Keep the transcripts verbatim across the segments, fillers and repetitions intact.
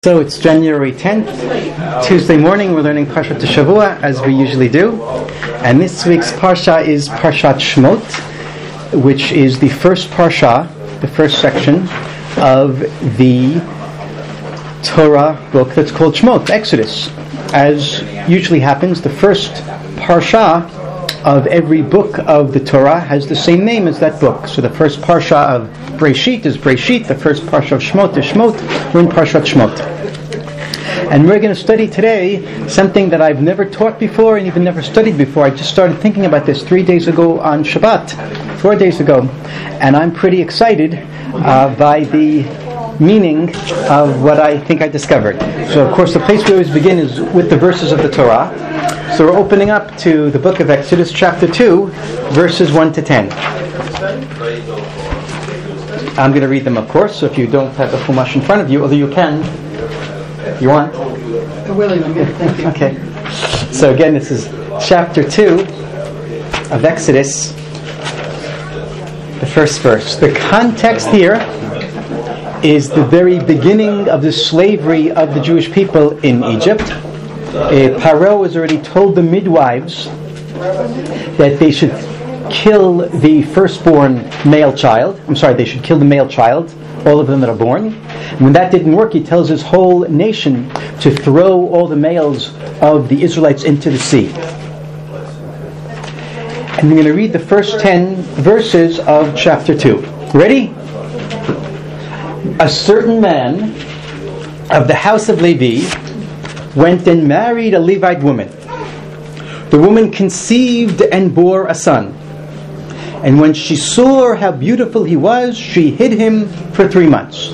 So it's January tenth, Tuesday morning. We're learning Parshat Shavua as we usually do, and this week's Parsha is Parshat Shmot, which is the first Parsha, the first section of the Torah book that's called Shmot, Exodus. As usually happens, the first Parsha of every book of the Torah has the same name as that book. So the first Parsha of Breshit is Breshit, the first Parsha of Shmot is Shmot. We're in Parshat Shmot. And we're going to study today something that I've never taught before and even never studied before. I just started thinking about this three days ago on Shabbat, four days ago. And I'm pretty excited uh, by the meaning of what I think I discovered. So of course the place we always begin is with the verses of the Torah. So we're opening up to the book of Exodus, chapter two, verses one to ten. I'm going to read them, of course, so if you don't have the Chumash in front of you, although you can, you want? Willingly, thank you. Okay. So again, this is chapter two of Exodus, the first verse. The context here is the very beginning of the slavery of the Jewish people in Egypt. Uh, Paro has already told the midwives that they should kill the firstborn male child. I'm sorry, they should kill the male child, all of them that are born. When that didn't work, he tells his whole nation to throw all the males of the Israelites into the sea. And I'm going to read the first ten verses of chapter two. Ready? A certain man of the house of Levi went and married a Levite woman. The woman conceived and bore a son. And when she saw how beautiful he was, she hid him for three months.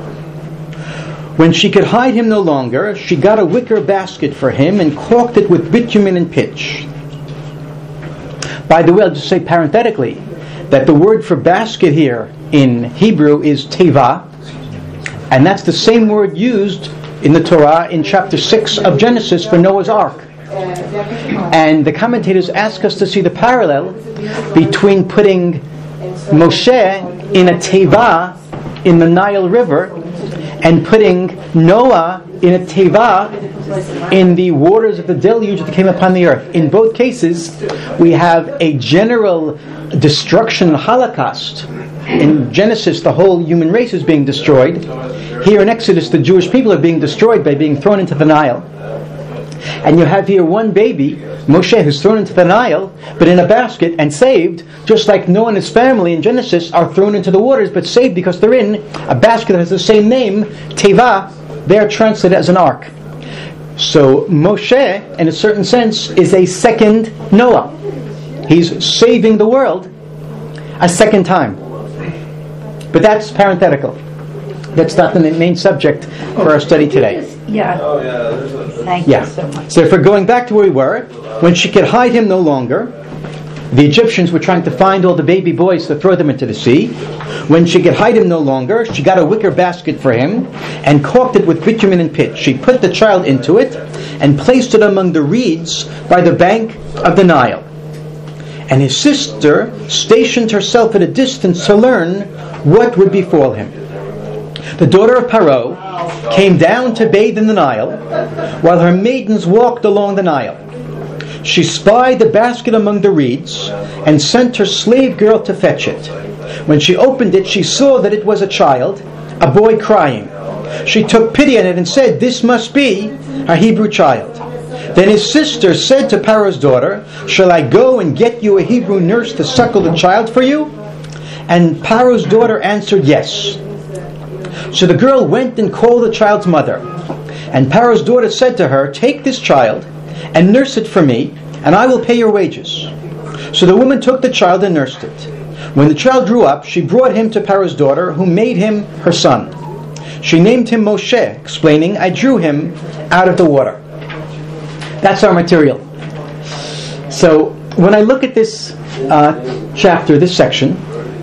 When she could hide him no longer, she got a wicker basket for him and caulked it with bitumen and pitch. By the way, I'll just say parenthetically that the word for basket here in Hebrew is teva, and that's the same word used in the Torah in chapter six of Genesis for Noah's Ark. And the commentators ask us to see the parallel between putting Moshe in a teva in the Nile River and putting Noah in a teva in the waters of the deluge that came upon the earth. In both cases, we have a general destruction, holocaust. In Genesis, the whole human race is being destroyed. Here in Exodus, the Jewish people are being destroyed by being thrown into the Nile. And you have here one baby, Moshe, who's thrown into the Nile, but in a basket and saved, just like Noah and his family in Genesis are thrown into the waters, but saved because they're in a basket that has the same name, Teva. They're translated as an ark. So Moshe, in a certain sense, is a second Noah. He's saving the world a second time. But that's parenthetical. That's not the main subject for our study today. Yeah. Oh, yeah. Thank Yeah. you so much. So if we're going back to where we were, when she could hide him no longer, the Egyptians were trying to find all the baby boys to throw them into the sea. When she could hide him no longer, she got a wicker basket for him and caulked it with bitumen and pitch. She put the child into it and placed it among the reeds by the bank of the Nile. And his sister stationed herself at a distance to learn what would befall him. The daughter of Paro came down to bathe in the Nile, while her maidens walked along the Nile. She spied the basket among the reeds, and sent her slave girl to fetch it. When she opened it, she saw that it was a child, a boy crying. She took pity on it and said, "This must be a Hebrew child." Then his sister said to Paro's daughter, "Shall I go and get you a Hebrew nurse to suckle the child for you?" And Paro's daughter answered, "Yes." So the girl went and called the child's mother. And Paro's daughter said to her, "Take this child and nurse it for me, and I will pay your wages." So the woman took the child and nursed it. When the child grew up, she brought him to Paro's daughter, who made him her son. She named him Moshe, explaining, "I drew him out of the water." That's our material. So when I look at this uh, chapter, this section,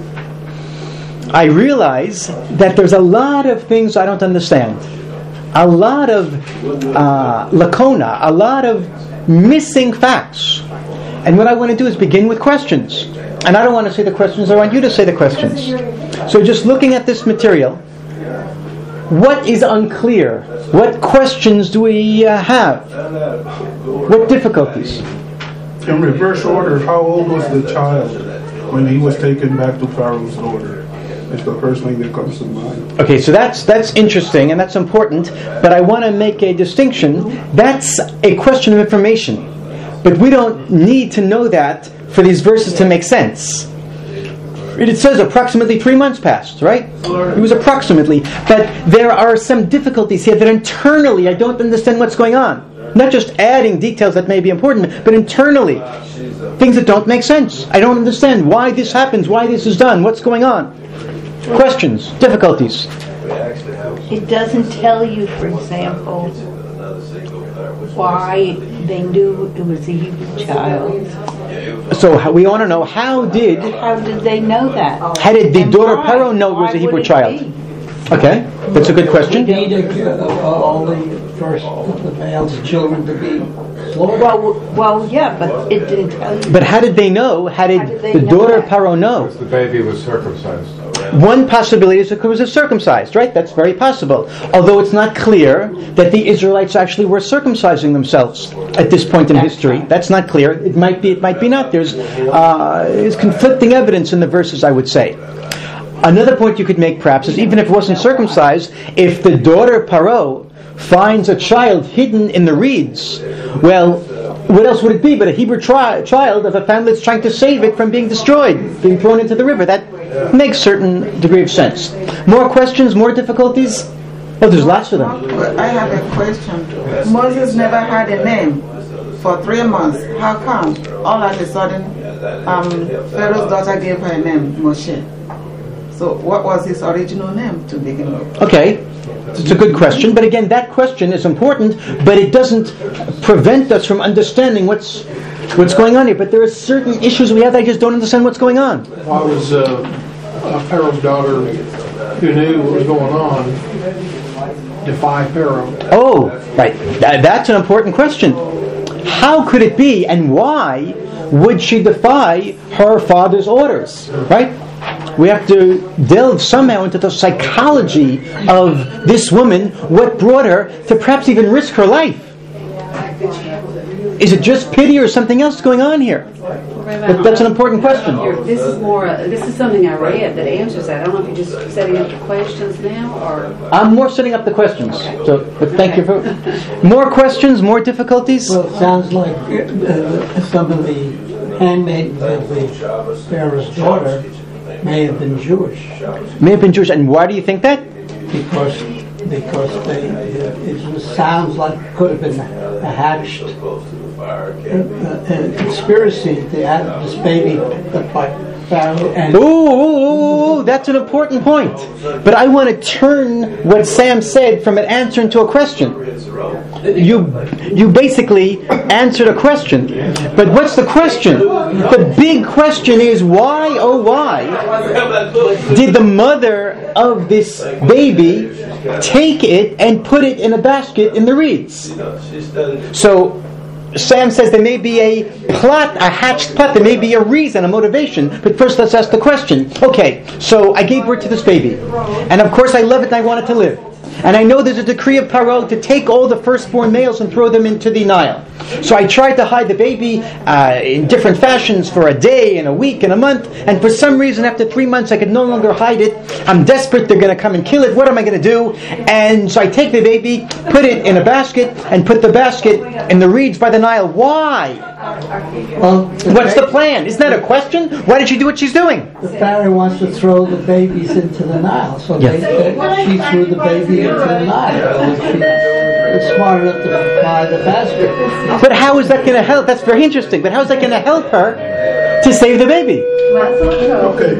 I realize that there's a lot of things I don't understand. A lot of uh, lacuna, a lot of missing facts. And what I want to do is begin with questions. And I don't want to say the questions, I want you to say the questions. So just looking at this material, what is unclear? What questions do we uh, have? What difficulties? In reverse order, how old was the child when he was taken back to Pharaoh's daughter? It's the first thing that comes to mind. Okay, so that's that's interesting and that's important, but I want to make a distinction. That's a question of information. But we don't need to know that for these verses to make sense. It says approximately three months passed, right? It was approximately. But there are some difficulties here that internally I don't understand what's going on. Not just adding details that may be important, but internally, things that don't make sense. I don't understand why this happens, why this is done, what's going on. Questions, difficulties. It doesn't tell you, for example, why they knew it was a Hebrew child. So how, we want to know, how did How did they know that? how did the And daughter why? Pharaoh know it was Why a Hebrew would it child? be? Okay, that's a good question. We need uh, all the first of the male's children to be slaughtered. Well, well, yeah, but it didn't tell you. But how did they know? How did, How did they the know daughter that? Pharaoh know? The baby was circumcised. One possibility is that it was a circumcised, right? That's very possible. Although it's not clear that the Israelites actually were circumcising themselves at this point in history. That's not clear. It might be, it might be not. There's, uh, there's conflicting evidence in the verses, I would say. Another point you could make, perhaps, is even if it wasn't circumcised, if the daughter Paro finds a child hidden in the reeds, well, what else would it be but a Hebrew tri- child of a family that's trying to save it from being destroyed, being thrown into the river? That makes certain degree of sense. More questions, more difficulties? Oh, there's lots of them. I have a question. Moses never had a name for three months. How come all of a sudden um, Pharaoh's daughter gave her a name, Moshe? So what was his original name to begin with? Okay, it's a good question, but again, that question is important, but it doesn't prevent us from understanding what's what's going on here. But there are certain issues we have that I just don't understand what's going on. Why was uh, uh, Pharaoh's daughter, who knew what was going on, defy Pharaoh? Oh, right, That, that's an important question. How could it be, and why would she defy her father's orders, right? We have to delve somehow into the psychology of this woman, what brought her to perhaps even risk her life. Is it just pity or something else going on here? That, that's an important question. This is more. Uh, this is something I read that answers that. I don't know if you're just setting up the questions now, or I'm more setting up the questions. So, but thank you for more questions, more difficulties. Well, it sounds like uh, some of the handmaidens of the Pharaoh's daughter may have been Jewish. May have been Jewish, and why do you think that? Because because they, it sounds like it could have been a hatched uh, uh, conspiracy to have this baby by Pharaoh. And Ooh, ooh, ooh, that's an important point. But I want to turn what Sam said from an answer into a question. You you basically answered a question. But what's the question? The big question is why, oh why, did the mother of this baby take it and put it in a basket in the reeds? So Sam says there may be a plot, a hatched plot, there may be a reason, a motivation, but first let's ask the question. Okay, so I gave birth to this baby, and of course I love it and I want it to live. And I know there's a decree of Paro to take all the firstborn males and throw them into the Nile. So I tried to hide the baby uh, in different fashions for a day and a week and a month, and for some reason after three months I could no longer hide it. I'm desperate, they're going to come and kill it, what am I going to do? And so I take the baby, put it in a basket, and put the basket in the reeds by the Nile. Why? well, What's the plan? Isn't that a question? Why did she do what she's doing? the Pharaoh wants to throw the babies into the Nile, so Yes. they, they, she threw the baby into the Nile. And she was smart enough to buy the basket. But how is that going to help? That's very interesting. But how is that going to help her to save the baby? Okay.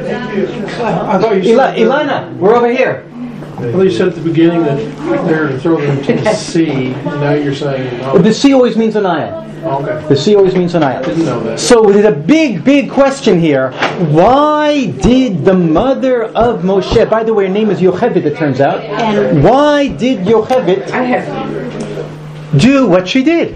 I thought you Eli- said, Ilana, we're over here. I thought you said at the beginning that they're to throw them into the sea, and now you're saying, oh, The sea always means an Nile. okay. The sea always means an Nile. Didn't know that. So there's a big, big question here. Why did the mother of Moshe, by the way, her name is Yocheved, it turns out. And Why did Yocheved I have. do what she did?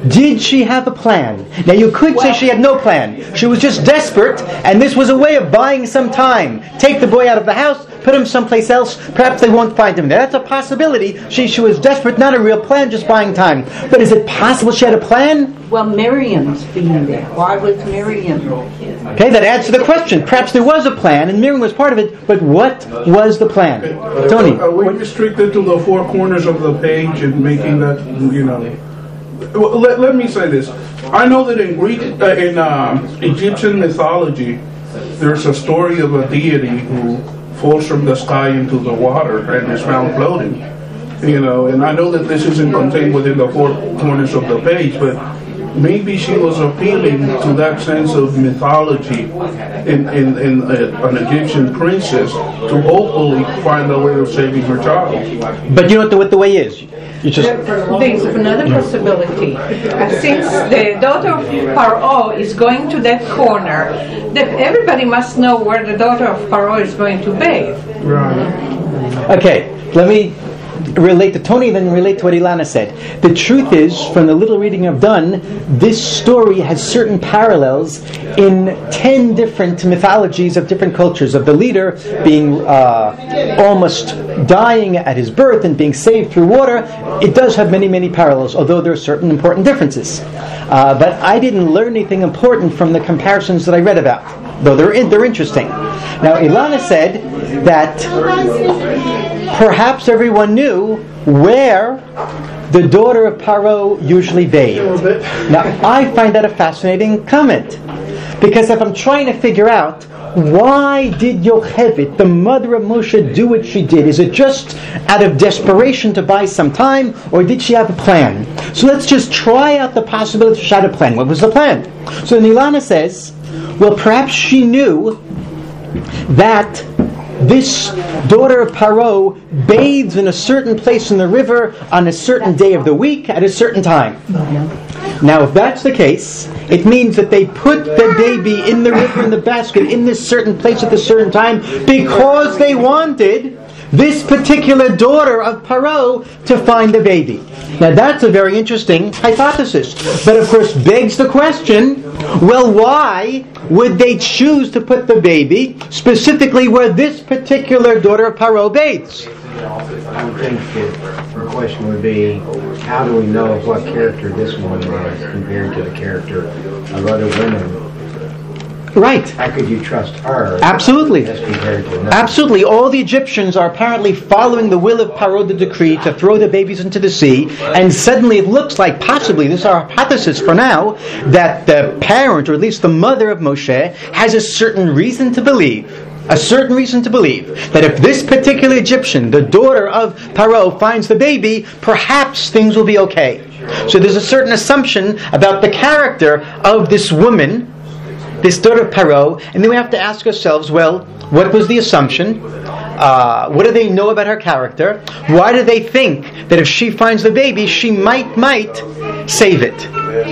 Did she have a plan? Now you could say she had no plan. She was just desperate, and this was a way of buying some time. Take the boy out of the house, put him someplace else, perhaps they won't find him there. That's a possibility. She, she was desperate, not a real plan, just buying time. But is it possible she had a plan? Well, Miriam's being there. Why was Miriam? Okay, that adds to the question. Perhaps there was a plan, and Miriam was part of it, but what was the plan? Tony? Are we restricted to the four corners of the page and making that, you know... Well, let, let me say this. I know that in Greek, uh, in uh, Egyptian mythology, there's a story of a deity who falls from the sky into the water and is found floating. You know, and I know that this isn't contained within the four corners of the page, but maybe she was appealing to that sense of mythology in, in, in a, an Egyptian princess to hopefully find a way of saving her child. But you know what the, what the way is? You just There's another possibility. Uh, since the daughter of Paro is going to that corner, that everybody must know where the daughter of Paro is going to bathe. Right. Okay, let me relate to Tony, then relate to what Ilana said. The truth is, from the little reading I've done, this story has certain parallels in ten different mythologies of different cultures, of the leader being uh, almost dying at his birth and being saved through water. It does have many, many parallels, although there are certain important differences. Uh, but I didn't learn anything important from the comparisons that I read about, though they're, in, they're interesting. Now, Ilana said that perhaps everyone knew where the daughter of Paro usually bathed. Now, I find that a fascinating comment, because if I'm trying to figure out why did Yocheved, the mother of Moshe, do what she did, is it just out of desperation to buy some time, or did she have a plan? So let's just try out the possibility she had a plan. What was the plan? So Ilana says, well, perhaps she knew that this daughter of Paro bathes in a certain place in the river on a certain day of the week at a certain time. Now, if that's the case, it means that they put the baby in the river in the basket in this certain place at this certain time because they wanted this particular daughter of Paro to find the baby. Now, that's a very interesting hypothesis. But of course, begs the question, well, why would they choose to put the baby specifically where this particular daughter of Paro bathes? I would think that her question would be, how do we know what character this woman was compared to the character of other women? Right. How could you trust her? Absolutely. As compared to another? Absolutely. All the Egyptians are apparently following the will of Paro, the decree, to throw the babies into the sea, and suddenly it looks like, possibly, this is our hypothesis for now, that the parent, or at least the mother of Moshe, has a certain reason to believe, a certain reason to believe, that if this particular Egyptian, the daughter of Paro, finds the baby, perhaps things will be okay. So there's a certain assumption about the character of this woman, this daughter of Paro, and then we have to ask ourselves, well, what was the assumption? Uh, what do they know about her character? Why do they think that if she finds the baby, she might, might save it?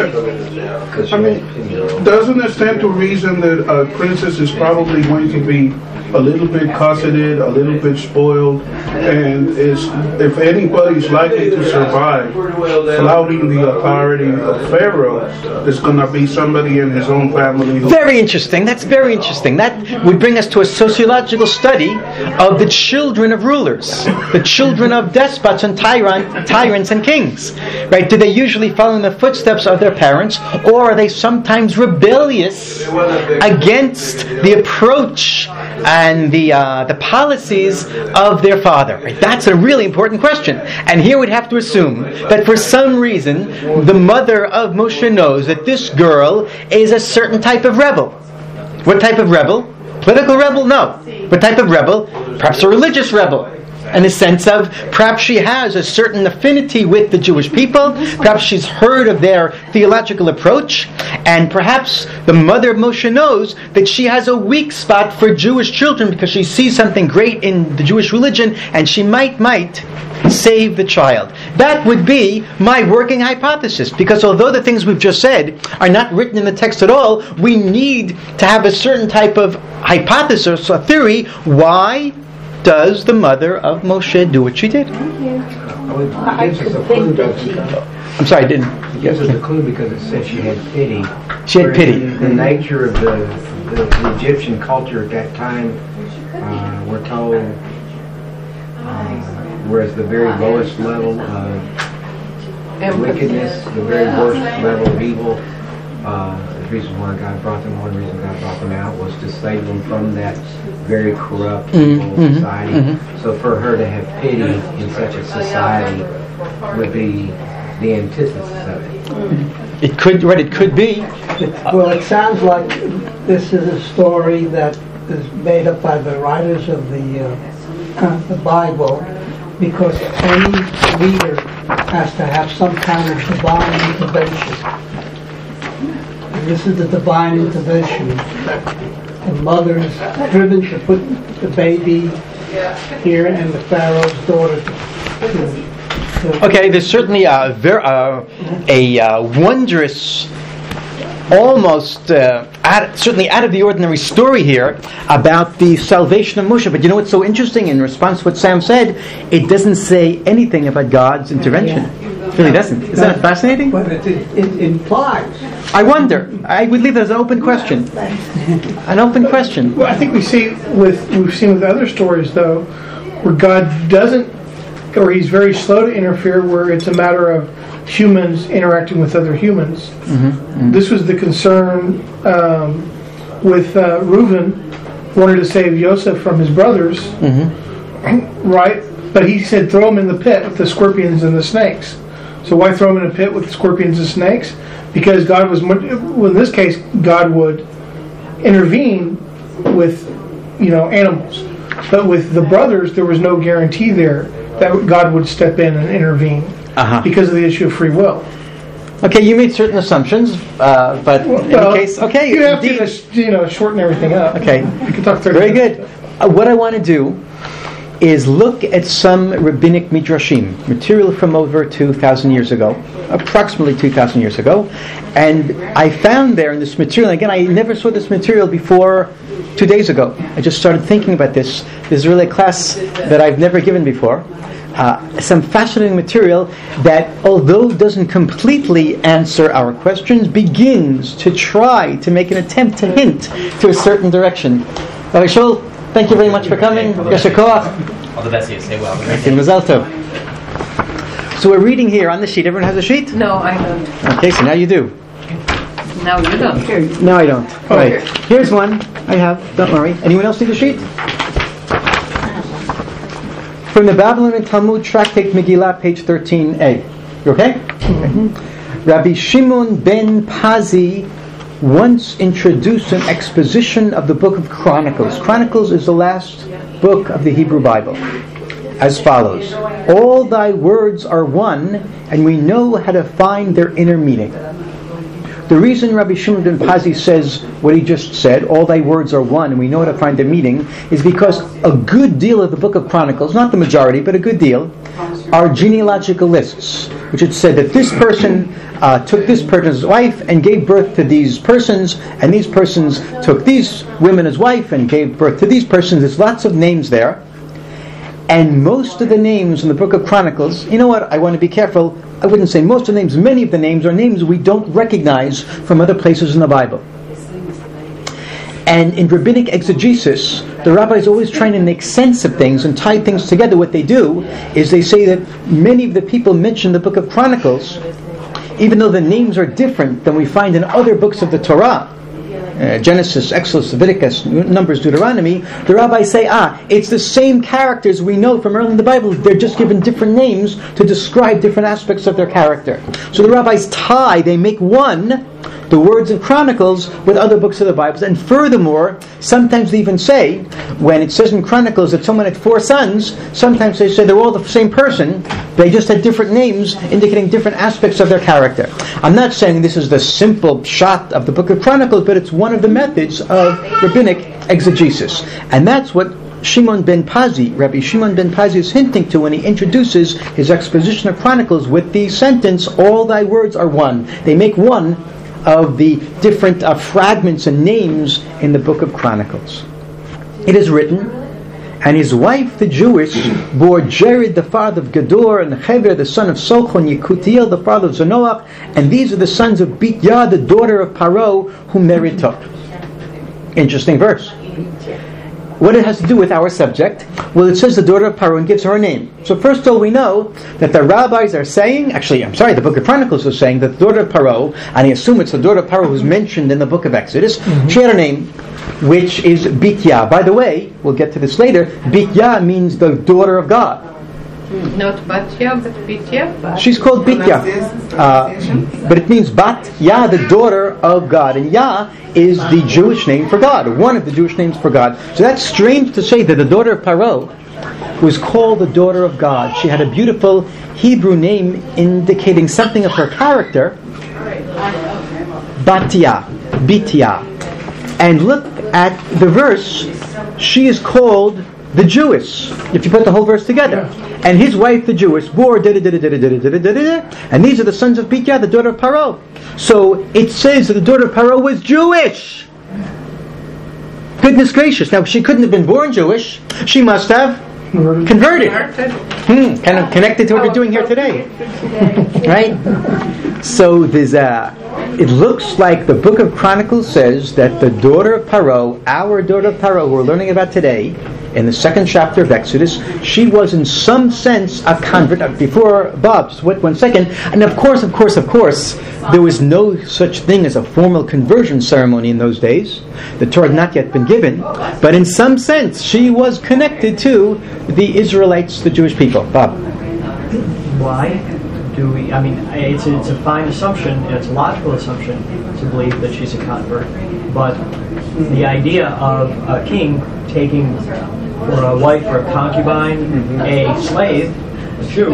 I mean, doesn't it stand to reason that a princess is probably going to be a little bit cosseted, a little bit spoiled, and is, if anybody's likely to survive flouting the authority of Pharaoh, it's going to be somebody in his own family. Who very interesting. That's very interesting. That would bring us to a sociological study of the children of rulers, the children of despots and tyrant, tyrants and kings. Right? Do they usually follow in the footsteps of their parents, or are they sometimes rebellious against the approach and the uh, the policies of their father? Right? That's a really important question. And here we'd have to assume that for some reason the mother of Moshe knows that this girl is a certain type of rebel. What type of rebel? Political rebel? No. What type of rebel? Perhaps a religious rebel. In the sense of, perhaps she has a certain affinity with the Jewish people, perhaps she's heard of their theological approach, and perhaps the mother of Moshe knows that she has a weak spot for Jewish children because she sees something great in the Jewish religion, and she might, might save the child. That would be my working hypothesis, because although the things we've just said are not written in the text at all, we need to have a certain type of hypothesis or theory. Why does the mother of Moshe do what she did? Well, it gives us a clue, doesn't it? I'm sorry, I didn't. It gives us a clue because it said she had pity. She had Whereas pity. The, the nature of the, the, the Egyptian culture at that time, uh, we're told, uh, whereas the very lowest level of wickedness, the very worst level of evil, uh, the reason why God brought them, one reason God brought them out was to save them from that very corrupt evil Mm-hmm. society. Mm-hmm. So for her to have pity in such a society would be the antithesis of it. It could, right, it could be. Well, it sounds like this is a story that is made up by the writers of the uh, the Bible, because any reader has to have some kind of divine intervention. And this is the divine intervention. The mother's driven to put the baby here and the Pharaoh's daughter to, to Okay, there's certainly a, ver- uh, a uh, wondrous, almost uh, out, certainly out of the ordinary story here about the salvation of Moshe. But you know what's so interesting? In response to what Sam said, it doesn't say anything about God's intervention. It really doesn't. Isn't that fascinating? But it, it, it implies. I wonder. I would leave that as an open question. An open question. Well, I think we see with we've seen with other stories though, where God doesn't, or He's very slow to interfere, where it's a matter of humans interacting with other humans. Mm-hmm. Mm-hmm. This was the concern um, with uh, Reuben, wanted to save Joseph from his brothers, Mm-hmm. right? But he said, throw him in the pit with the scorpions and the snakes. So why throw him in a pit with scorpions and snakes? Because God was, well, in this case, God would intervene with, you know, animals. But with the brothers, there was no guarantee there that God would step in and intervene Uh-huh. because of the issue of free will. Okay, you made certain assumptions, uh, but in Well, any case, okay, you have indeed. to, you know, shorten everything up. Okay, You can talk thirty very minutes. good. Uh, what I want to do is look at some rabbinic midrashim, material from over two thousand years ago, approximately two thousand years ago, and I found there in this material, again, I never saw this material before two days ago. I just started thinking about this. This is really a class that I've never given before. Uh, some fascinating material that, although doesn't completely answer our questions, begins to try to make an attempt to hint to a certain direction. Rabbi Shul, thank you very much for coming. Yasher Koach. All the best to you. Stay well. Thank you, Mazal Tov. So we're reading here on the sheet. Everyone has a sheet? No, I don't. Okay, so now you do. No, you don't. No, I don't. All right. Here's one. I have. Don't worry. Anyone else need a sheet? From the Babylonian Talmud, Tractate Megillah, page thirteen a. You okay? Mm-hmm. Rabbi Shimon ben Pazi once introduced an exposition of the book of Chronicles. Chronicles is the last book of the Hebrew Bible. As follows: all thy words are one, and we know how to find their inner meaning. The reason Rabbi Shimon ben Pazi says what he just said, all thy words are one and we know how to find their meaning, is because a good deal of the book of Chronicles, not the majority, but a good deal, are genealogical lists, which it said that this person uh, took this person's wife and gave birth to these persons, and these persons took these women as wife and gave birth to these persons. There's lots of names there. And most of the names in the book of Chronicles, you know what, I want to be careful, I wouldn't say most of the names, many of the names are names we don't recognize from other places in the Bible. And in rabbinic exegesis, the rabbis are always trying to make sense of things and tie things together. What they do is they say that many of the people mentioned in the book of Chronicles, even though the names are different than we find in other books of the Torah, Uh, Genesis, Exodus, Leviticus, Numbers, Deuteronomy, the rabbis say, ah, it's the same characters we know from early in the Bible. They're just given different names to describe different aspects of their character. So the rabbis tie, they make one, the words in Chronicles, with other books of the Bible. And furthermore, sometimes they even say, when it says in Chronicles that someone had four sons, sometimes they say they're all the same person, they just had different names indicating different aspects of their character. I'm not saying this is the simple shot of the book of Chronicles, but it's one of the methods of rabbinic exegesis. And that's what Shimon ben Pazi, Rabbi Shimon ben Pazi is hinting to when he introduces his exposition of Chronicles with the sentence, all thy words are one. They make one of the different uh, fragments and names in the book of Chronicles. It is written, And his wife, the Jewish, bore Jared, the father of Gedor, and Heber, the son of Sochon, Yekutiel, the father of Zanoach, and these are the sons of Bitya, the daughter of Paro, whom Mary took. Interesting verse. What it has to do with our subject? Well, it says the daughter of Paro and gives her a name. So first of all, we know that the rabbis are saying, actually, I'm sorry, the book of Chronicles is saying that the daughter of Paro, and I assume it's the daughter of Paro who's mentioned in the book of Exodus, mm-hmm. she had a name, which is Bitya. By the way, we'll get to this later, Bitya means the daughter of God. Not Batya, but Bitya. She's called Bitya. Uh, but it means Bat Ya, the daughter of God. And Ya is the Jewish name for God, one of the Jewish names for God. So that's strange to say that the daughter of Paro was called the daughter of God. She had a beautiful Hebrew name indicating something of her character. Batya, Bitya. And look at the verse. She is called the Jewess, if you put the whole verse together. And his wife, the Jewess, bore da da da da da da da da da, and these are the sons of Bitya, the daughter of Paro. So it says that the daughter of Paro was Jewish. Goodness gracious! Now she couldn't have been born Jewish. She must have converted. Hmm, kind of connected to what we're doing here today, right? So there's a. It looks like the book of Chronicles says that the daughter of Paro, our daughter of Paro, who we're learning about today, in the second chapter of Exodus, she was in some sense a convert. Before Bob, just wait one second. And of course, of course, of course, there was no such thing as a formal conversion ceremony in those days. The Torah had not yet been given. But in some sense, she was connected to the Israelites, the Jewish people. Bob. Why do we, I mean, it's a, it's a fine assumption, and it's a logical assumption to believe that she's a convert. But the idea of a king taking for a wife or a concubine, mm-hmm. a slave, a Jew,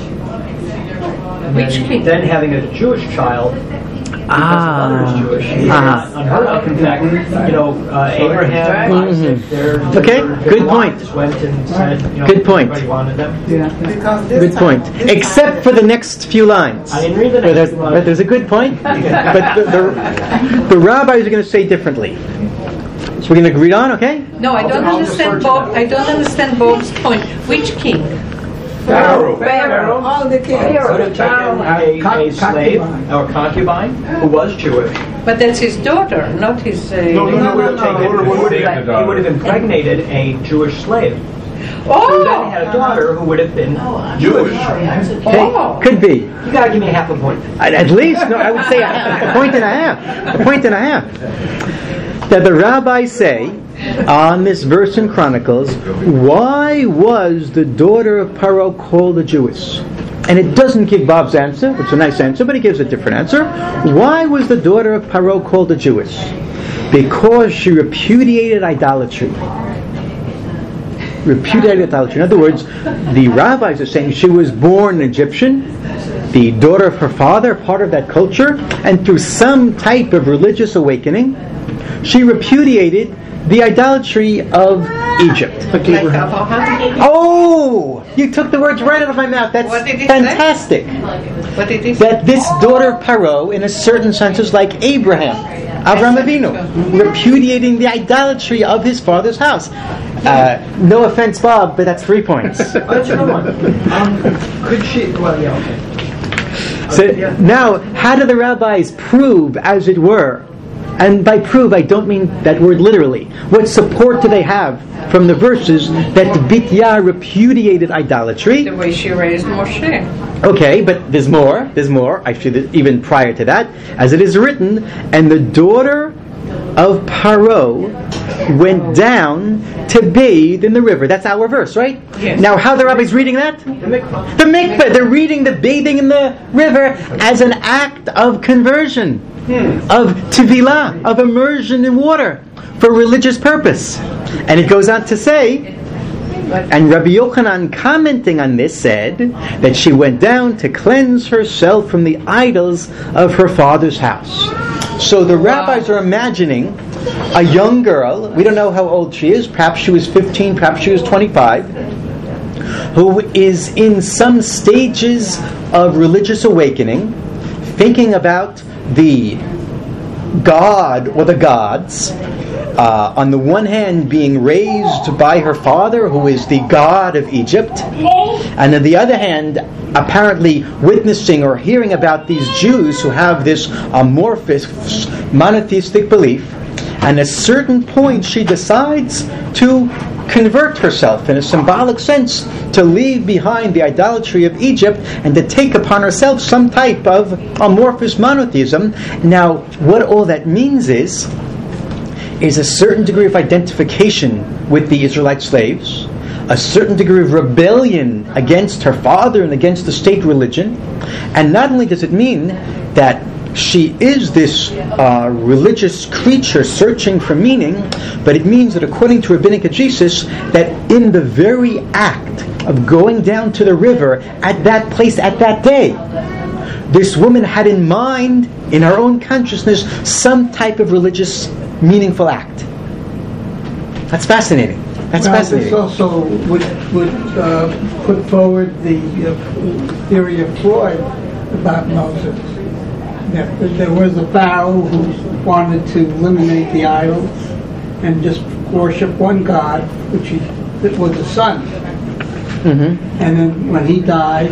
and then, then having a Jewish child, because ah. the mother is Jewish, Ah. is unheard of. In fact, you know, uh, Abraham, Isaac, mm-hmm. okay, good point. Went and said, you know, good point. everybody wanted them. Yeah. Good point. Except for the next few lines. I didn't read the But next there's, few lines. but there's a good point. But the, the, the rabbis are going to say differently. So we're going to read on, okay? No, I don't understand Bob. I don't understand Bob's point. Which king? Pharaoh. Pharaoh. All the kings. Could have taken a, a slave or concubine who was Jewish. But that's his daughter, not his. Uh, No, no, no, Would have taken, no, no, he would no, have, no. he would have impregnated a Jewish slave. Oh! Who then had a daughter who would have been Jewish. Okay, Oh. could be. You gotta give me half a point. At, at least, no, I would say a, half, a point and a half. A point and a half. That the rabbis say on this verse in Chronicles, why was the daughter of Paro called a Jewess? And it doesn't give Bob's answer, which is a nice answer, but it gives a different answer. Why was the daughter of Paro called a Jewess? Because she repudiated idolatry. Repudiated idolatry. In other words, the rabbis are saying she was born Egyptian, the daughter of her father, part of that culture, and through some type of religious awakening, she repudiated the idolatry of Egypt. Like Abraham. Oh! You took the words right out of my mouth. That's What did he fantastic. What did he say? That this daughter of Paro, in a certain sense, is like Abraham, Avraham Avinu, repudiating the idolatry of his father's house. Uh, no offense, Bob, but that's three points. Oh, that's another one. Um, could she? Well, yeah. Okay. So Okay, yeah. now, how do the rabbis prove, as it were? And by prove, I don't mean that word literally. What support do they have from the verses that Bitya repudiated idolatry? The way she raised Moshe. Okay, but there's more. There's more. Actually, even prior to that, as it is written, and the daughter of Paro went down to bathe in the river. That's our verse, right? Yes. Now, how are the rabbis reading that? The mikvah. The mikveh. They're reading the bathing in the river as an act of conversion, hmm. of tevilah, of immersion in water for religious purpose. And it goes on to say, and Rabbi Yochanan, commenting on this, said that she went down to cleanse herself from the idols of her father's house. So the rabbis are imagining a young girl, we don't know how old she is, perhaps she was fifteen, perhaps she was twenty-five, who is in some stages of religious awakening, thinking about the God or the gods, uh, on the one hand, being raised by her father, who is the god of Egypt, and on the other hand, apparently witnessing or hearing about these Jews who have this amorphous, monotheistic belief. And at a certain point, she decides to convert herself, in a symbolic sense, to leave behind the idolatry of Egypt and to take upon herself some type of amorphous monotheism. Now, what all that means is, is a certain degree of identification with the Israelite slaves, a certain degree of rebellion against her father and against the state religion. And not only does it mean that she is this uh, religious creature searching for meaning, but it means that according to rabbinic exegesis, that in the very act of going down to the river at that place at that day, this woman had in mind, in her own consciousness, some type of religious, meaningful act. That's fascinating. That's well, fascinating. This also would, would uh, put forward the uh, theory of Freud about Moses. That there was a pharaoh who wanted to eliminate the idols and just worship one god, which he, that was the sun. Mm-hmm. And then when he died,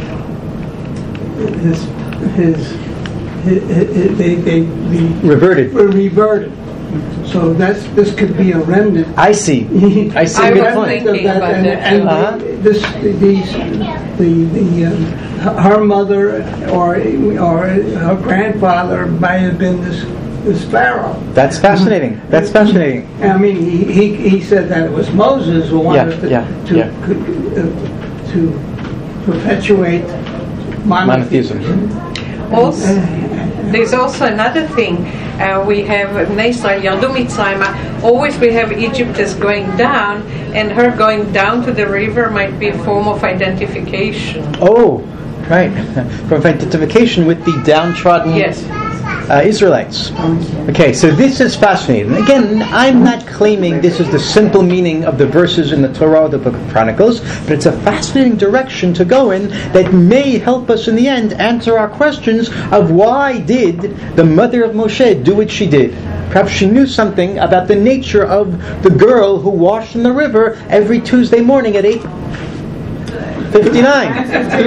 his his, his, his they they the, reverted. Were reverted. So that's this could be a remnant. I see. I see. I Good was point. thinking that, about and, that. and Uh-huh. this these the the um, her mother or or her grandfather might have been this this pharaoh. That's fascinating. That's fascinating. I mean, he he, he said that it was Moses who wanted Yeah, to yeah, to, yeah. uh, to perpetuate monotheism. Monotheism. Also, there's also another thing. Uh, we have Bnei Israel Yardu Mitzrayma. Always we have Egypt is going down, and her going down to the river might be a form of identification. Oh, right. From identification with the downtrodden Yes. uh, Israelites. Okay, so this is fascinating. Again, I'm not claiming this is the simple meaning of the verses in the Torah or the Book of Chronicles, but it's a fascinating direction to go in that may help us in the end answer our questions of why did the mother of Moshe do what she did. Perhaps she knew something about the nature of the girl who washed in the river every Tuesday morning at eight fifty-nine.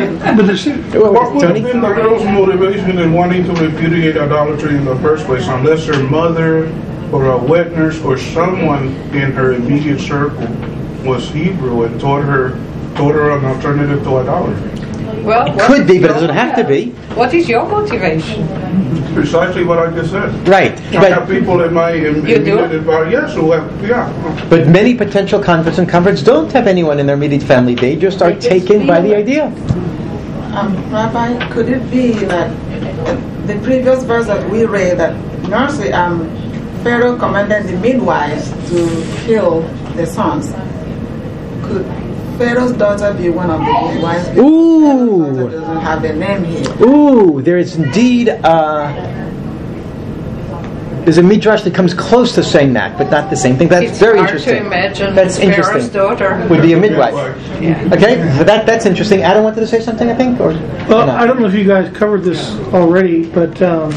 What would have been the girl's motivation in wanting to repudiate idolatry in the first place, unless her mother or a witness or someone in her immediate circle was Hebrew and taught her taught her an alternative to idolatry? Well, It could be, but it doesn't have to be. What is your motivation? Precisely what I just said. Right. I have people in my im- You do? immediate environment, yes, who have, yeah. But many potential converts and converts don't have anyone in their immediate family. They just are taken by the idea. Um, Rabbi, could it be that uh, the previous verse that we read that nursery, um, Pharaoh commanded the midwives to kill the sons? Could Pharaoh's daughter be one of the midwives? Because Ooh. Pharaoh's daughter doesn't have a name here. Ooh, there is indeed uh, there's a midrash that comes close to saying that, but not the same thing. That's It's very hard interesting. to imagine That's Pharaoh's interesting. daughter. Would be a midwife. Yeah. Okay, so that that's interesting. Adam wanted to say something, I think, or Well, no? I don't know if you guys covered this already, but um,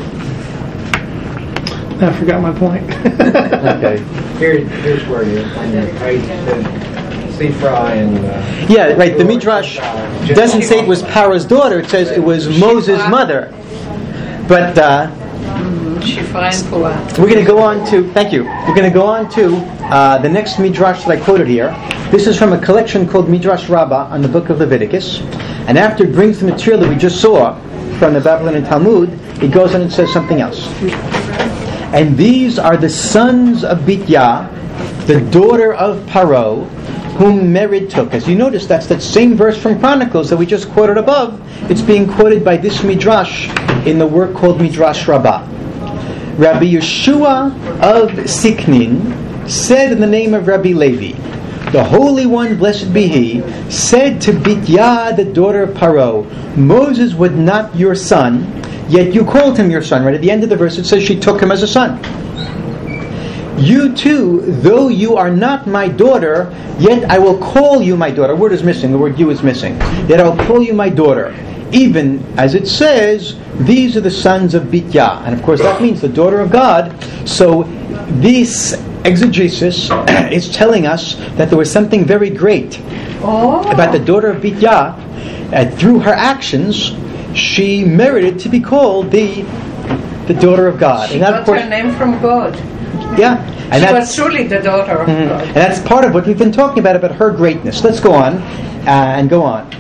I forgot my point. Okay. Here, here's where it is on your page. Sifra and uh, Yeah, right. The midrash doesn't say it was Paro's daughter. It says it was Moses' mother. But uh, Shifra and Puah. we're going to go on to. Thank you. We're going to go on to uh, the next midrash that I quoted here. This is from a collection called Midrash Rabbah on the book of Leviticus. And after it brings the material that we just saw from the Babylonian Talmud, it goes on and says something else. And these are the sons of Bitya, the daughter of Paro, whom Merid took. As you notice, that's that same verse from Chronicles that we just quoted above. It's being quoted by this midrash in the work called Midrash Rabbah. Rabbi Yeshua of Siknin said in the name of Rabbi Levi, the Holy One, blessed be He, said to Bitya, the daughter of Paro, Moses was not your son, yet you called him your son. Right at the end of the verse it says she took him as a son. You too, though you are not my daughter, yet I will call you my daughter. A word is missing, the word you is missing. Yet I will call you my daughter. Even as it says, these are the sons of Bitya. And of course that means the daughter of God. So this exegesis is telling us that there was something very great Oh. about the daughter of Bitya. And through her actions, she merited to be called the the daughter of God. She and that, got of course, her name from God. yeah, and She that's was truly the daughter of Mhm. God. and that's part of what we've been talking about about her greatness. Let's go on uh, and go on.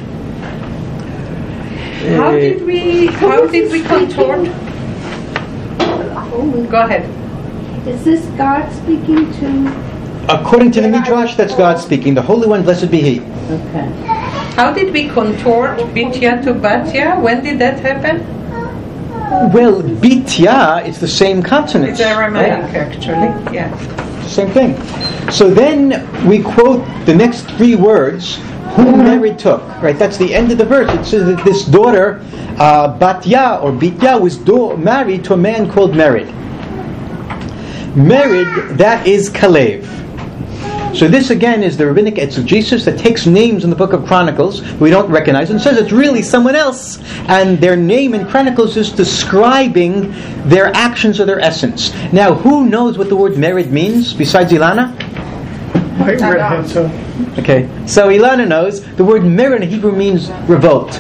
How Uh, did we? How did we contort? Go ahead. Is this God speaking to? According to the Midrash, that's God speaking. The Holy One, blessed be He. Okay. How did we contort Bitya to Batya? When did that happen? Well, Bitya is the same consonant. It's Aramaic, actually. Yeah. Same thing. So then we quote the next three words, whom Mary took. Right, that's the end of the verse. It says that this daughter, uh, Batya or Bitya, was do- married to a man called Merid. Merid, that is Kalev. So this again is the rabbinic exegesis that takes names in the book of Chronicles we don't recognize and says it's really someone else, and their name in Chronicles is describing their actions or their essence. Now, who knows what the word Merid means besides Ilana? White redhead, so. Okay, so Ilana knows the word Merid in Hebrew means revolt.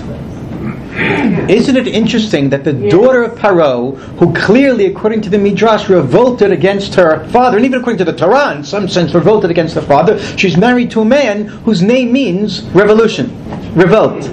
Isn't it interesting that the daughter of Paro, who clearly, according to the Midrash, revolted against her father, and even according to the Torah, in some sense, revolted against her father, she's married to a man whose name means revolution, revolt.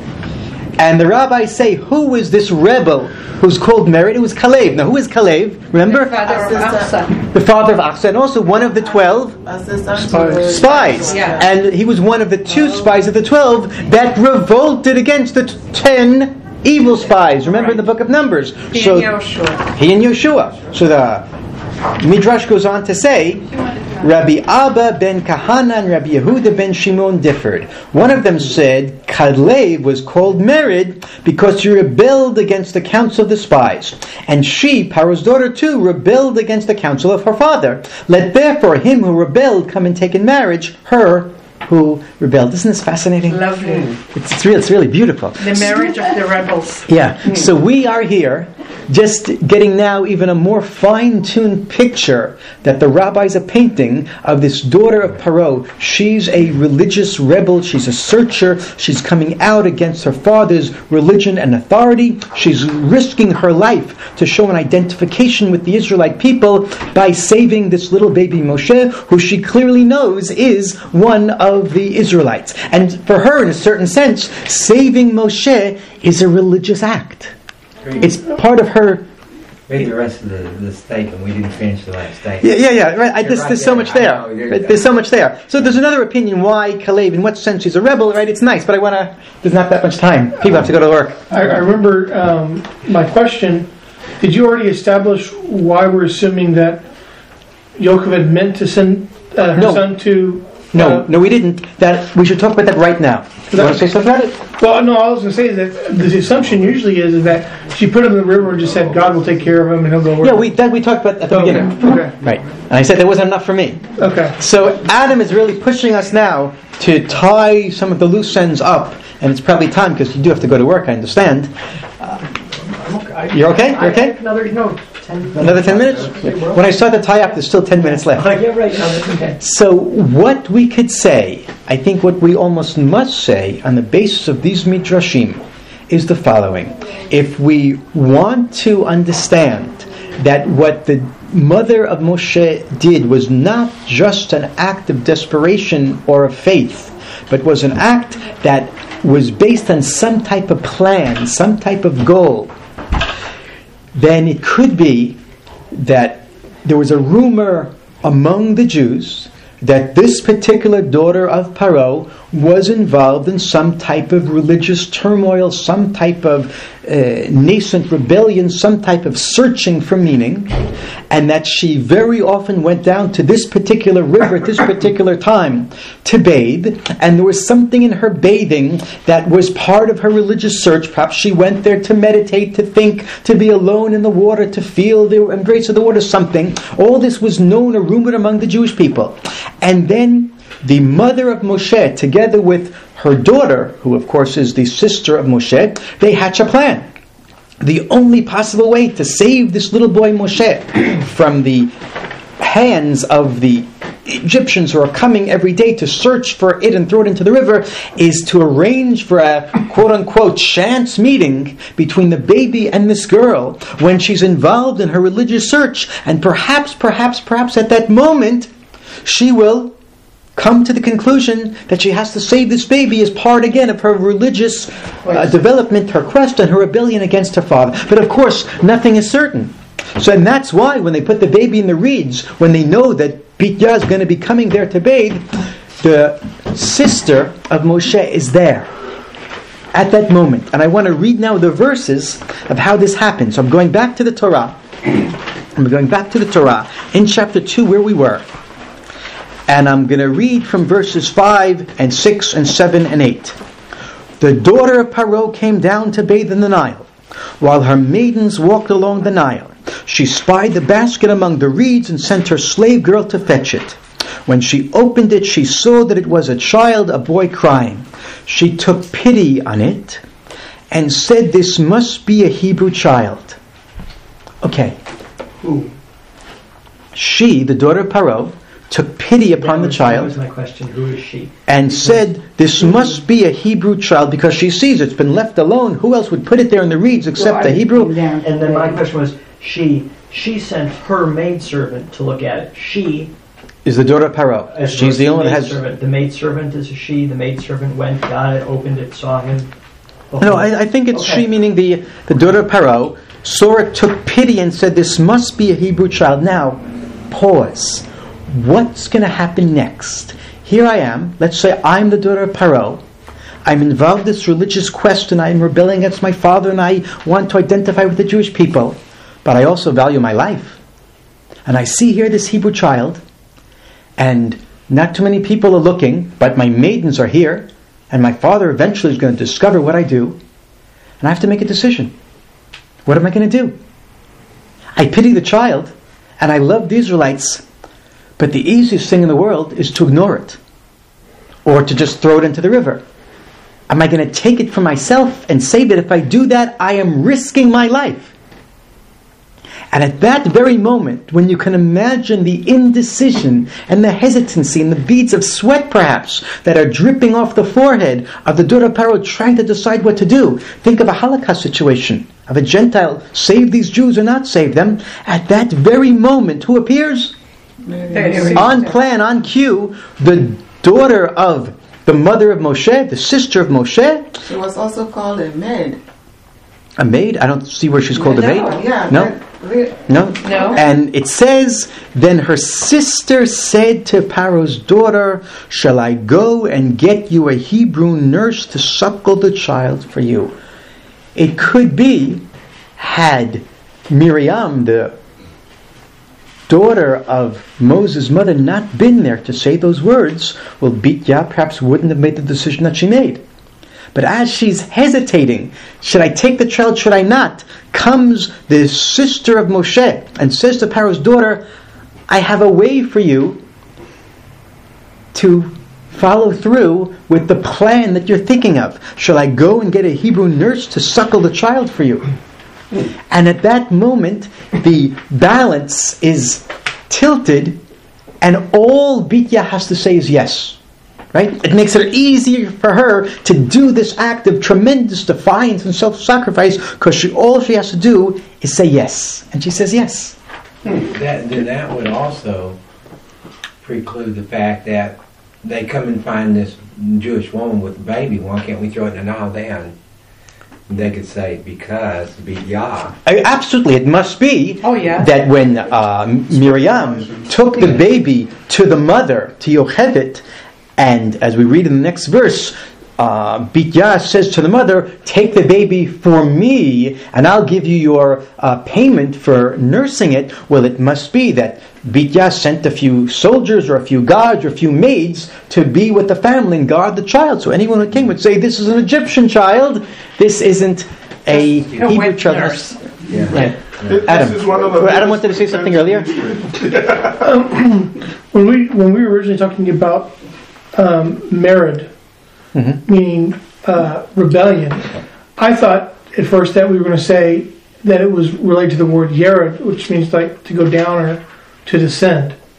And the rabbis say, who is this rebel who's called Merid? It was Kalev. Now, who is Kalev? Remember? The father of Achsa. The father of Achsa, and also one of the twelve Spies. spies. Yeah. And he was one of the two spies of the twelve that revolted against the t- ten evil spies. Remember in the book of Numbers. He so and Yoshua. He and Yeshua. So the Midrash goes on to say, Rabbi Abba ben Kahana and Rabbi Yehuda ben Shimon differed. One of them said Kalev was called Merid because she rebelled against the counsel of the spies. And she, Paro's daughter too, rebelled against the counsel of her father. Let therefore him who rebelled come and take in marriage her who rebelled. Isn't this fascinating? Lovely. It's, it's, really, it's really beautiful. The marriage of the rebels. Yeah, so we are here just getting now even a more fine-tuned picture that the rabbis are painting of this daughter of Paro. She's a religious rebel, she's a searcher, she's coming out against her father's religion and authority. She's risking her life to show an identification with the Israelite people by saving this little baby Moshe, who she clearly knows is one of the Israelites. And for her, in a certain sense, saving Moshe is a religious act. It's part of her. Read the rest of the, the statement. We didn't finish the last statement. Yeah, yeah, yeah. Right. I, You're there's, right there's so there. much there. I know, you're- Right, there's so much there. So there's another opinion why Kalev, in what sense she's a rebel. Right? It's nice, but I want to. There's not that much time. People have to go to work. I, I remember um, my question. Did you already establish why we're assuming that Yocheved had meant to send uh, her No. son to? No, uh, no, we didn't. That we should talk about that right now. You want to say something about it? Well, no, all I was going to say is that the assumption usually is, is that she put him in the river and just said God will take care of him and he'll go work. Yeah, we that we talked about at the Okay, beginning. okay. Right. And I said there wasn't enough for me. Okay. So Adam is really pushing us now to tie some of the loose ends up, and it's probably time because you do have to go to work. I understand. You're okay? You're okay? Another, no, ten. Another ten minutes? When I start the tie up, there's still ten minutes left. Yeah, right. No, that's okay. So what we could say, I think what we almost must say on the basis of these midrashim is the following. If we want to understand that what the mother of Moshe did was not just an act of desperation or of faith, but was an act that was based on some type of plan, some type of goal, then it could be that there was a rumor among the Jews that this particular daughter of Paro was involved in some type of religious turmoil, some type of uh, nascent rebellion, some type of searching for meaning, and that she very often went down to this particular river at this particular time to bathe, and there was something in her bathing that was part of her religious search. Perhaps she went there to meditate, to think, to be alone in the water, to feel the embrace of the water, something. All this was known or rumored among the Jewish people. And then the mother of Moshe, together with her daughter, who of course is the sister of Moshe, they hatch a plan. The only possible way to save this little boy Moshe from the hands of the Egyptians who are coming every day to search for it and throw it into the river is to arrange for a quote-unquote chance meeting between the baby and this girl when she's involved in her religious search. And perhaps, perhaps, perhaps at that moment, she will come to the conclusion that she has to save this baby as part again of her religious uh, development, her quest, and her rebellion against her father. But of course, nothing is certain. So, and that's why when they put the baby in the reeds, when they know that Bitya is going to be coming there to bathe, the sister of Moshe is there at that moment. And I want to read now the verses of how this happens. So I'm going back to the Torah. I'm going back to the Torah in chapter two where we were. And I'm going to read from verses five and six and seven and eight. The daughter of Paro came down to bathe in the Nile. While her maidens walked along the Nile, she spied the basket among the reeds and sent her slave girl to fetch it. When she opened it, she saw that it was a child, a boy crying. She took pity on it and said, "This must be a Hebrew child." Okay. Who? She, the daughter of Paro, took pity upon that the was, child. That was my question. Who is she? And said, "This must be a Hebrew child," because she sees it's been left alone. Who else would put it there in the reeds except well, a Hebrew? And then my question was, she she sent her maidservant to look at it. She is the daughter of Paro. She's the only one that has... Servant. The maidservant is a she. The maidservant went, got it, opened it, saw him. No, I, I think it's okay. she, meaning the, the daughter of Paro. Saw it, took pity, and said, "This must be a Hebrew child." Now, pause. What's going to happen next? Here I am. Let's say I'm the daughter of Paro. I'm involved in this religious quest, and I'm rebelling against my father, and I want to identify with the Jewish people. But I also value my life. And I see here this Hebrew child, and not too many people are looking, but my maidens are here, and my father eventually is going to discover what I do, and I have to make a decision. What am I going to do? I pity the child, and I love the Israelites, but the easiest thing in the world is to ignore it, or to just throw it into the river. Am I going to take it for myself and say that if I do that, I am risking my life? And at that very moment, when you can imagine the indecision and the hesitancy and the beads of sweat perhaps that are dripping off the forehead of the daughter of Paro trying to decide what to do. Think of a Holocaust situation, of a Gentile, save these Jews or not save them. At that very moment, who appears? On plan, on cue, the daughter of the mother of Moshe, the sister of Moshe. She was also called a maid. A maid? I don't see where she's called no, a maid. Yeah, no? That, No? No. And it says, then her sister said to Paro's daughter, "Shall I go and get you a Hebrew nurse to suckle the child for you?" It could be, had Miriam, the daughter of Moses' mother, not been there to say those words, well, Bitya perhaps wouldn't have made the decision that she made. But as she's hesitating, should I take the child, should I not, comes the sister of Moshe and says to Paro's daughter, "I have a way for you to follow through with the plan that you're thinking of. Shall I go and get a Hebrew nurse to suckle the child for you?" And at that moment, the balance is tilted, and all Bitya has to say is yes. Right? It makes it easier for her to do this act of tremendous defiance and self-sacrifice, because she, all she has to do is say yes. And she says yes. That, then that would also preclude the fact that they come and find this Jewish woman with a baby. Why can't we throw it in the Nile then? They could say, because Bitya. Absolutely, it must be oh, yeah. that when uh, Miriam took the baby to the mother, to Yocheved, and as we read in the next verse, uh, Bitya says to the mother, "Take the baby for me, and I'll give you your uh, payment for nursing it." Well, it must be that Bitya sent a few soldiers or a few guards or a few maids to be with the family and guard the child. So anyone who came would say, "This is an Egyptian child. This isn't a a Hebrew child." Nurse. Yeah. Right. This Adam, is one of the Adam wanted to say something earlier. Um, when we when we were originally talking about um, merid, mm-hmm. meaning uh, rebellion, I thought at first that we were going to say that it was related to the word yered, which means like to go down or to descend.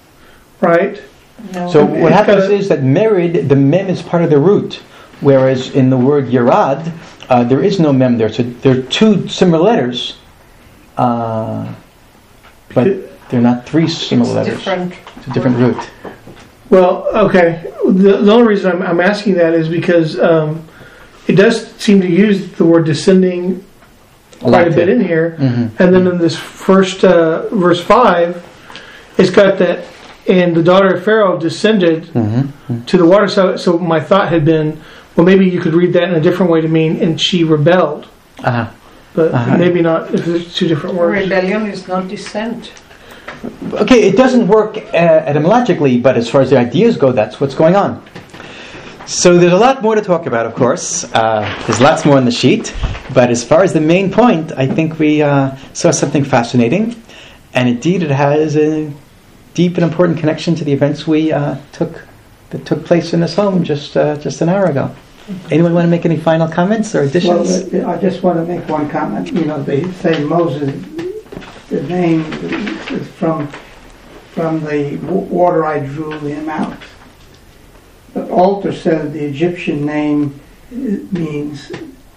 right? No. So what happens Because- is that merid, the mem is part of the root, whereas in the word yerad, uh, there is no mem there. So there are two similar letters, uh, but they're not three similar It's letters. different. It's a different root. Well, okay. The, the only reason I'm, I'm asking that is because um, it does seem to use the word descending quite a bit in here. Mm-hmm. And then in this first uh, verse five, it's got that, and the daughter of Pharaoh descended Mm-hmm. to the water. So, so my thought had been, well, maybe you could read that in a different way to mean, and she rebelled. Uh-huh. But Uh-huh. maybe not, if there's two different words. Rebellion is not descent. Okay, it doesn't work uh, etymologically, but as far as the ideas go, that's what's going on. So there's a lot more to talk about, of course. Uh, there's lots more on the sheet. But as far as the main point, I think we uh, saw something fascinating. And indeed, it has a deep and important connection to the events we uh, took that took place in this home just uh, just an hour ago. Anyone want to make any final comments or additions? Well, I just want to make one comment. You know, they say Moses, the name is from from the w- water I drew him out. The altar said the Egyptian name means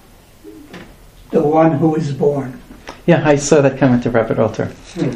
the one who is born. Yeah, I saw that comment of Robert Alter.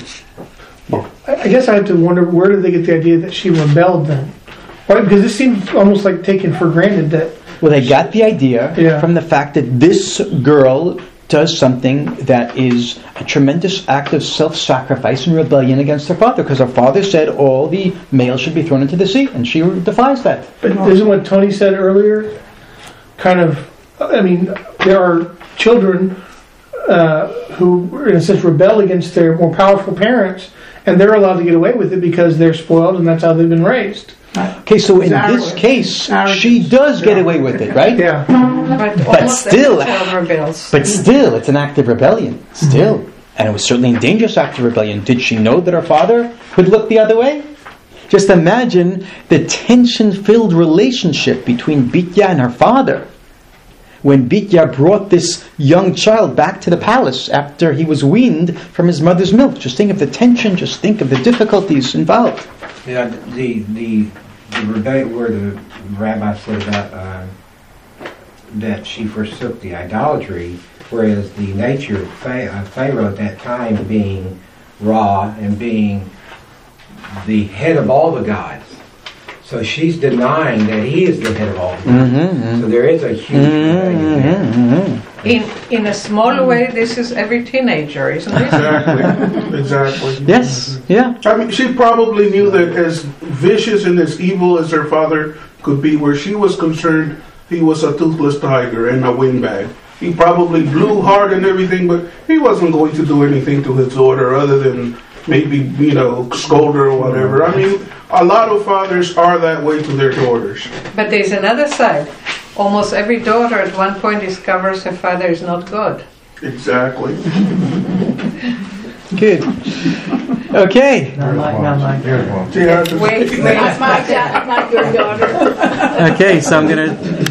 I I guess I have to wonder, where did they get the idea that she rebelled then? Why? Because this seems almost like taken for granted that. Well, they got the idea Yeah. from the fact that this girl does something that is a tremendous act of self-sacrifice and rebellion against her father, because her father said all the males should be thrown into the sea, and she defies that. But isn't what Tony said earlier kind of, I mean, there are children uh, who, in a sense, rebel against their more powerful parents, and they're allowed to get away with it because they're spoiled and that's how they've been raised. Okay, so in Arrogant. this case, Arrogant. she does get away with it, right? Yeah. But, But almost still- every child rebels. But still, it's an act of rebellion. Still. And it was certainly a dangerous act of rebellion. Did she know that her father would look the other way? Just imagine the tension-filled relationship between Bitya and her father. When Bitya brought this young child back to the palace after he was weaned from his mother's milk. Just think of the tension, just think of the difficulties involved. Yeah, the the the rebellion where the rabbi said about uh, that she forsook the idolatry, whereas the nature of Pha- uh, Pharaoh at that time being Ra and being the head of all the gods, so she's denying that he is the head of all the gods. Mm-hmm. So there is a huge rebellion there. Mm-hmm. In in a small way, this is every teenager, isn't it? Exactly. Exactly. Yes, yeah. I mean, she probably knew that as vicious and as evil as her father could be, where she was concerned, he was a toothless tiger and a windbag. He probably blew hard and everything, but he wasn't going to do anything to his daughter other than maybe, you know, scold her or whatever. I mean, a lot of fathers are that way to their daughters. But there's another side. Almost every daughter at one point discovers her father is not God. Exactly. Good. Okay. Not like, not like She has to- Wait, wait. Not my, da- not your daughter. Okay, so I'm going to